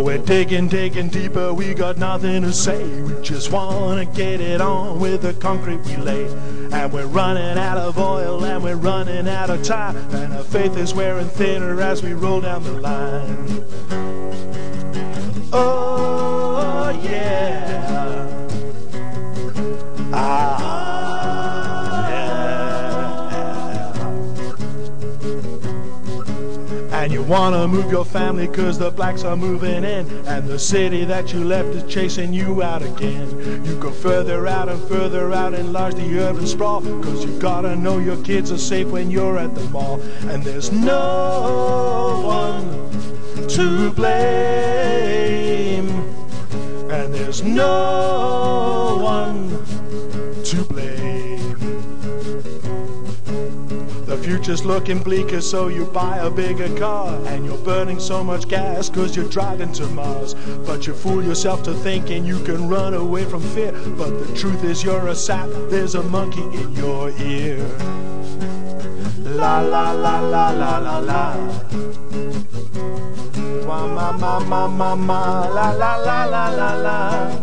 we're digging deeper, we got nothing to say. We just wanna get it on with the concrete we lay. And we're running out of oil and we're running out of time, and our faith is wearing thinner as we roll down the line. Oh yeah. And you wanna move your family cause the blacks are moving in, and the city that you left is chasing you out again. You go further out and enlarge the urban sprawl, cause you gotta know your kids are safe when you're at the mall. And there's no one to blame, and there's no one to blame. The future's looking bleaker, so you buy a bigger car, and you're burning so much gas cause you're driving to Mars. But you fool yourself to thinking you can run away from fear, but the truth is you're a sap, there's a monkey in your ear. La la la la la la la. Wa ma ma ma ma ma la la la la la la.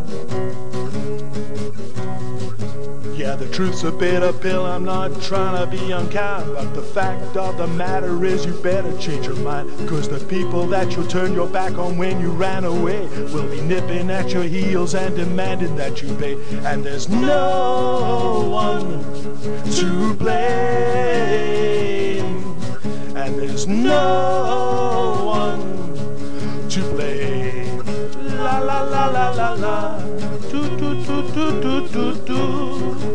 Yeah, the truth's a bitter pill, I'm not trying to be unkind, but the fact of the matter is you better change your mind, cause the people that you turned your back on when you ran away will be nipping at your heels and demanding that you pay. And there's no one to blame, and there's no one to blame. La la la la la la. Do do do do do do do.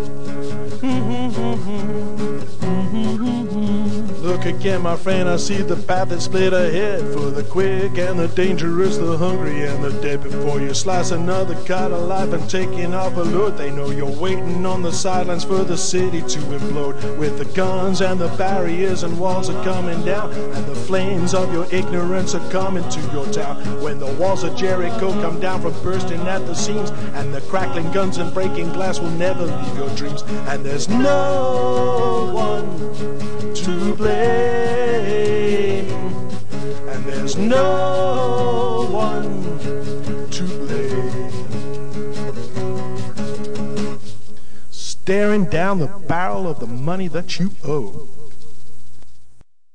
Look again, my friend, I see the path that's split ahead, for the quick and the dangerous, the hungry and the dead. Before you slice another cut of life and taking off a load, they know you're waiting on the sidelines for the city to implode. With the guns and the barriers and walls are coming down, and the flames of your ignorance are coming to your town. When the walls of Jericho come down from bursting at the seams, and the crackling guns and breaking glass will never leave your dreams. And there's no one to blame, and there's no one to blame. Staring down the barrel of the money that you owe.